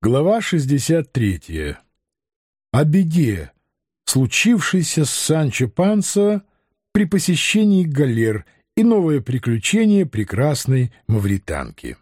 Глава 63. О беде, случившейся с Санчо Пансо при посещении галер, и новое приключение прекрасной мавританки.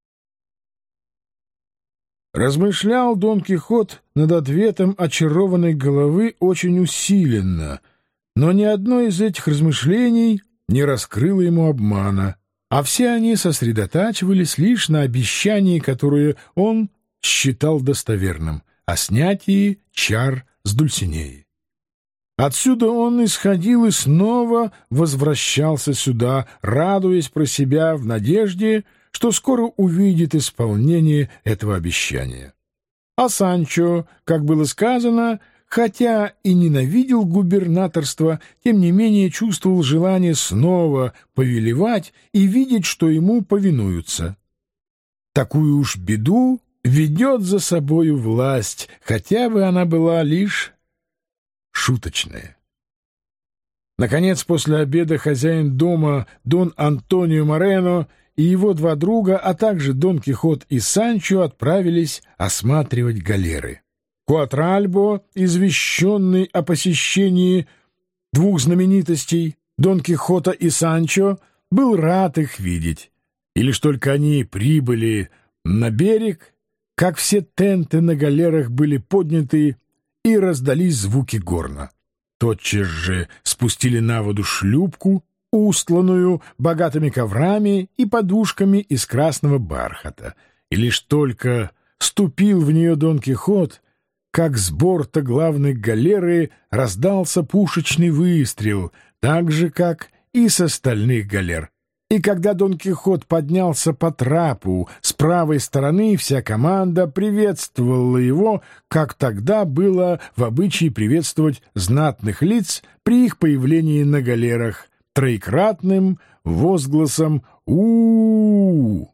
Размышлял Дон Кихот над ответом очарованной головы очень усиленно, но ни одно из этих размышлений не раскрыло ему обмана, а все они сосредотачивались лишь на обещании, которое он считал достоверным, о снятии чар с Дульсинеи. Отсюда он исходил и снова возвращался сюда, радуясь про себя в надежде, что скоро увидит исполнение этого обещания. А Санчо, как было сказано, хотя и ненавидел губернаторство, тем не менее чувствовал желание снова повелевать и видеть, что ему повинуются. Такую уж беду ведет за собою власть, хотя бы она была лишь шуточная. Наконец, после обеда хозяин дома Дон Антонио Морено и его два друга, а также Дон Кихот и Санчо отправились осматривать галеры. Куатральбо, извещенный о посещении двух знаменитостей, Дон Кихота и Санчо, был рад их видеть. И лишь только они прибыли на берег, как все тенты на галерах были подняты и раздались звуки горна. Тотчас же спустили на воду шлюпку, устланную богатыми коврами и подушками из красного бархата, и лишь только ступил в нее Дон Кихот, как с борта главной галеры раздался пушечный выстрел, так же, как и с остальных галер. И когда Дон Кихот поднялся по трапу с правой стороны, вся команда приветствовала его, как тогда было в обычае приветствовать знатных лиц при их появлении на галерах, троекратным возгласом «У-у-у».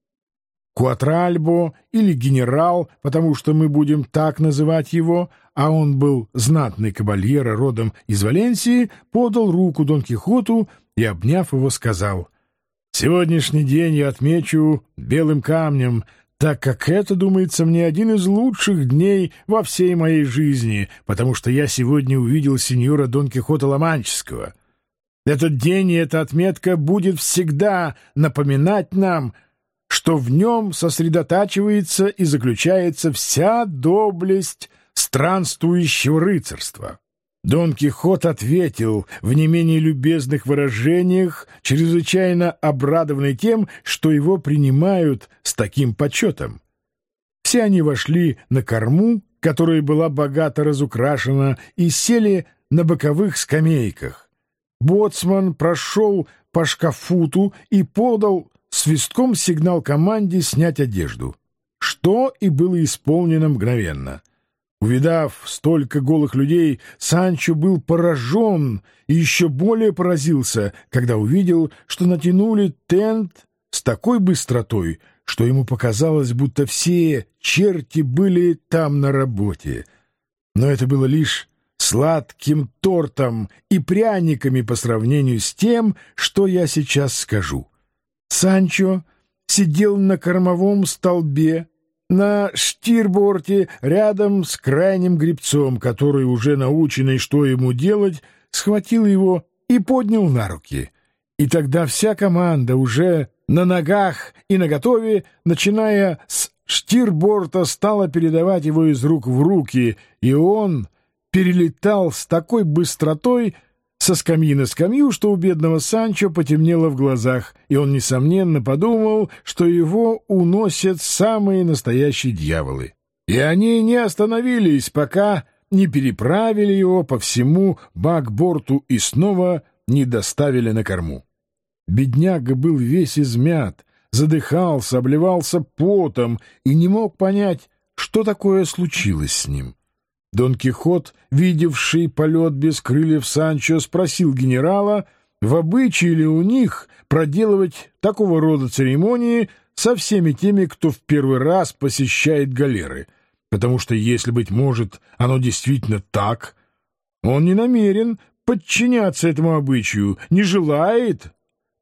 Куатральбо, или генерал, потому что мы будем так называть его, а он был знатный кабальеро родом из Валенсии, подал руку Дон Кихоту и, обняв его, сказал: «Сегодняшний день я отмечу белым камнем, так как это, думается мне, один из лучших дней во всей моей жизни, потому что я сегодня увидел сеньора Дон Кихота Ла-Манческого. Этот день и эта отметка будет всегда напоминать нам, что в нем сосредотачивается и заключается вся доблесть странствующего рыцарства». Дон Кихот ответил в не менее любезных выражениях, чрезвычайно обрадованный тем, что его принимают с таким почетом. Все они вошли на корму, которая была богато разукрашена, и сели на боковых скамейках. Боцман прошел по шкафуту и подал свистком сигнал команде снять одежду, что и было исполнено мгновенно. Увидав столько голых людей, Санчо был поражен и еще более поразился, когда увидел, что натянули тент с такой быстротой, что ему показалось, будто все черти были там на работе. Но это было лишь сладким тортом и пряниками по сравнению с тем, что я сейчас скажу. Санчо сидел на кормовом столбе, на штирборте, рядом с крайним гребцом, который, уже наученный, что ему делать, схватил его и поднял на руки. И тогда вся команда уже на ногах и наготове, начиная с штирборта, стала передавать его из рук в руки, и он перелетал с такой быстротой со скамьи на скамью, что у бедного Санчо потемнело в глазах, и он, несомненно, подумал, что его уносят самые настоящие дьяволы. И они не остановились, пока не переправили его по всему бакборту и снова не доставили на корму. Бедняга был весь измят, задыхался, обливался потом и не мог понять, что такое случилось с ним. Дон Кихот, видевший полет без крыльев Санчо, спросил генерала, в обычае ли у них проделывать такого рода церемонии со всеми теми, кто в первый раз посещает галеры, потому что, если, быть может, оно действительно так, он не намерен подчиняться этому обычаю, не желает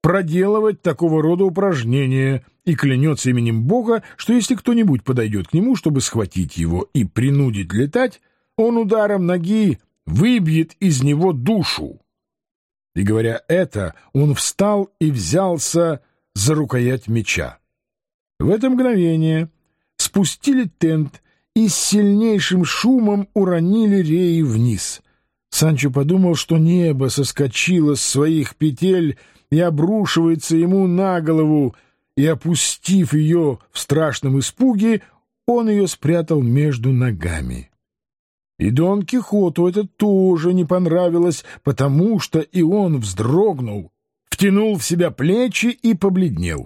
проделывать такого рода упражнения и клянется именем Бога, что если кто-нибудь подойдет к нему, чтобы схватить его и принудить летать, он ударом ноги выбьет из него душу. И, говоря это, он встал и взялся за рукоять меча. В это мгновение спустили тент и с сильнейшим шумом уронили реи вниз. Санчо подумал, что небо соскочило с своих петель и обрушивается ему на голову, и, опустив ее в страшном испуге, он ее спрятал между ногами. И Дон Кихоту это тоже не понравилось, потому что и он вздрогнул, втянул в себя плечи и побледнел.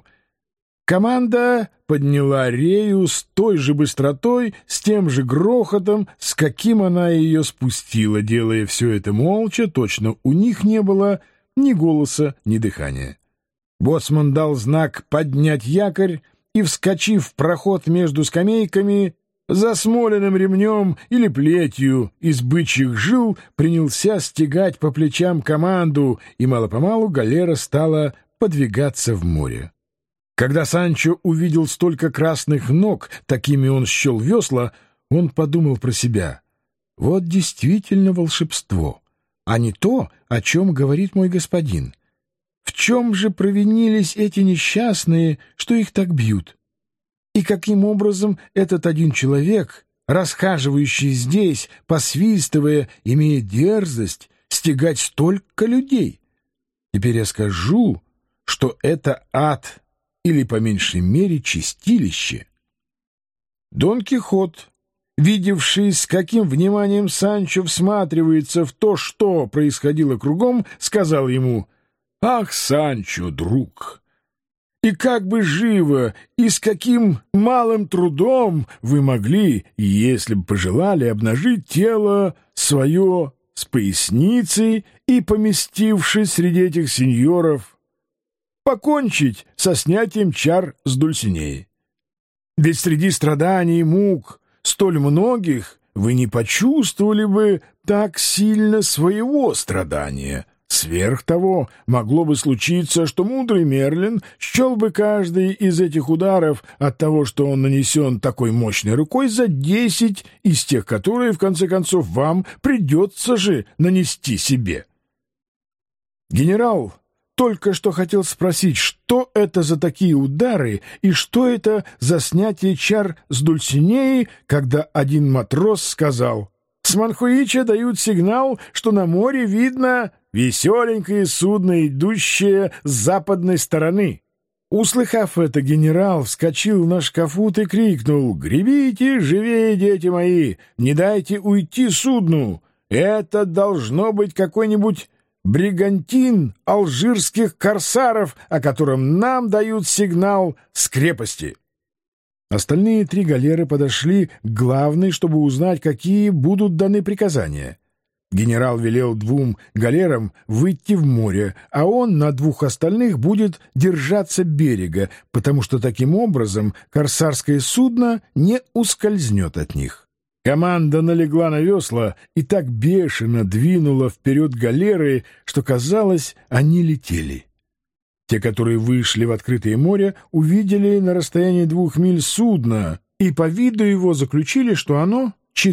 Команда подняла рею с той же быстротой, с тем же грохотом, с каким она ее спустила, делая все это молча, точно у них не было ни голоса, ни дыхания. Боцман дал знак поднять якорь и, вскочив в проход между скамейками, засмоленным ремнем или плетью из бычьих жил, принялся стегать по плечам команду, и мало-помалу галера стала подвигаться в море. Когда Санчо увидел столько красных ног, такими он счел весла, он подумал про себя: вот действительно волшебство, а не то, о чем говорит мой господин. В чем же провинились эти несчастные, что их так бьют? И каким образом этот один человек, расхаживающий здесь, посвистывая, имеет дерзость стегать столько людей? Теперь я скажу, что это ад, или, по меньшей мере, чистилище. Дон Кихот, видевший, с каким вниманием Санчо всматривается в то, что происходило кругом, сказал ему: «Ах, Санчо, друг! И как бы живо и с каким малым трудом вы могли, если бы пожелали, обнажить тело свое с поясницей и, поместившись среди этих сеньоров, покончить со снятием чар с Дульсинеей. Ведь среди страданий и мук столь многих вы не почувствовали бы так сильно своего страдания. Сверх того, могло бы случиться, что мудрый Мерлин счел бы каждый из этих ударов от того, что он нанесен такой мощной рукой, за 10 из тех, которые, в конце концов, вам придется же нанести себе». Генерал только что хотел спросить, что это за такие удары и что это за снятие чар с Дульсинеей, когда один матрос сказал: «С Манхуича дают сигнал, что на море видно веселенькое судно, идущее с западной стороны». Услыхав это, генерал вскочил на шкафут и крикнул: «Гребите живее, дети мои! Не дайте уйти судну! Это должно быть какой-нибудь бригантин алжирских корсаров, о котором нам дают сигнал с крепости». Остальные 3 галеры подошли к главной, чтобы узнать, какие будут даны приказания. Генерал велел 2 галерам выйти в море, а он на 2 остальных будет держаться берега, потому что таким образом корсарское судно не ускользнет от них. Команда налегла на весла и так бешено двинула вперед галеры, что, казалось, они летели. Те, которые вышли в открытое море, увидели на расстоянии 2 миль судно и по виду его заключили, что оно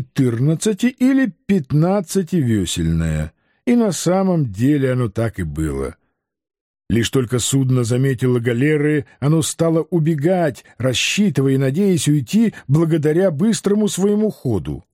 14 или 15-весельное. И на самом деле оно так и было. Лишь только судно заметило галеры, оно стало убегать, рассчитывая и надеясь уйти благодаря быстрому своему ходу.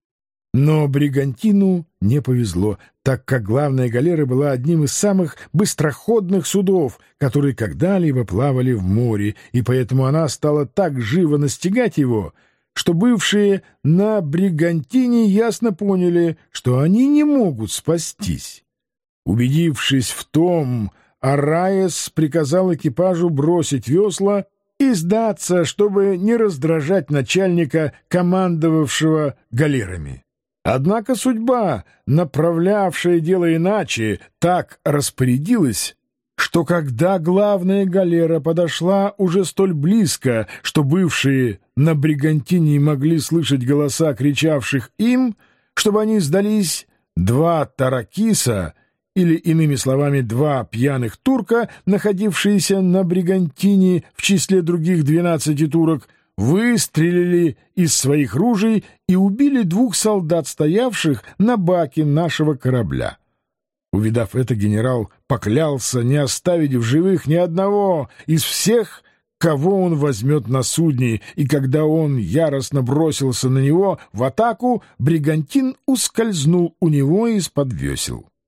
Но бригантину не повезло, так как главная галера была одним из самых быстроходных судов, которые когда-либо плавали в море, и поэтому она стала так живо настигать его, что бывшие на бригантине ясно поняли, что они не могут спастись. Убедившись в том, Араес приказал экипажу бросить весла и сдаться, чтобы не раздражать начальника, командовавшего галерами. Однако судьба, направлявшая дело иначе, так распорядилась, что когда главная галера подошла уже столь близко, что бывшие на бригантине могли слышать голоса кричавших им, чтобы они сдались, 2 таракиса или, иными словами, 2 пьяных турка, находившиеся на бригантине в числе других 12 турок, выстрелили из своих ружей и убили 2 солдат, стоявших на баке нашего корабля. Увидав это, генерал поклялся не оставить в живых ни одного из всех, кого он возьмет на судне, и когда он яростно бросился на него в атаку, бригантин ускользнул у него из-под весел.